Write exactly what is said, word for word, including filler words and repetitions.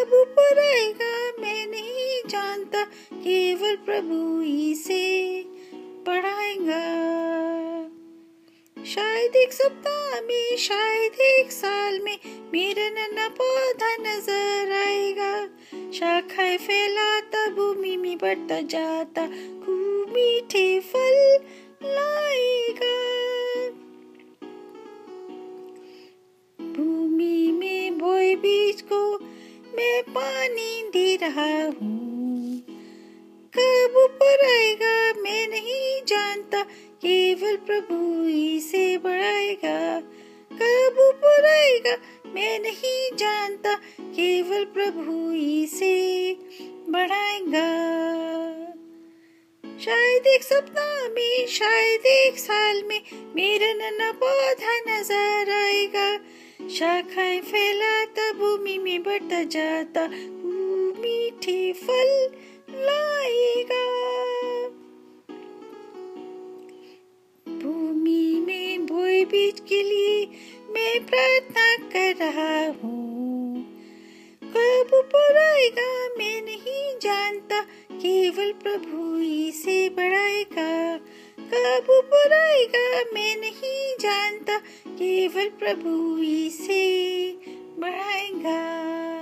कब ऊपर आएगा मैं नहीं जानता, केवल प्रभु ही से बढ़ाएगा। शायद एक सप्ताह में, शायद एक साल में मेरा नन्हा पौधा नजर आएगा। शाखाएं फैलाता भूमि में बढ़ता जाता, खूब मीठे फल लाएगा। भूमि में बोए बीज को मैं पानी दे रहा हूँ। कब ऊपर आएगा मैं नहीं जानता, केवल प्रभु ही से बढ़ाएगा। कब ऊपर आएगा मैं नहीं जानता, केवल प्रभु ही से बढ़ाएगा। शायद एक सप्ताह में, शायद एक साल में मेरा नन्हा पौधा नजर आएगा। शाखाएं फैलाता भूमि में बढ़ता जाता, खूब मीठे फल लाएगा। भूमि में बोए बीज के लिए मैं प्रार्थना कर रहा हूँ। कब ऊपर आएगा मैं नहीं जानता, केवल प्रभु ही से बढ़ाएगा। कब ऊपर आएगा मैं नहीं जानता, केवल प्रभु ही से बढ़ाएगा।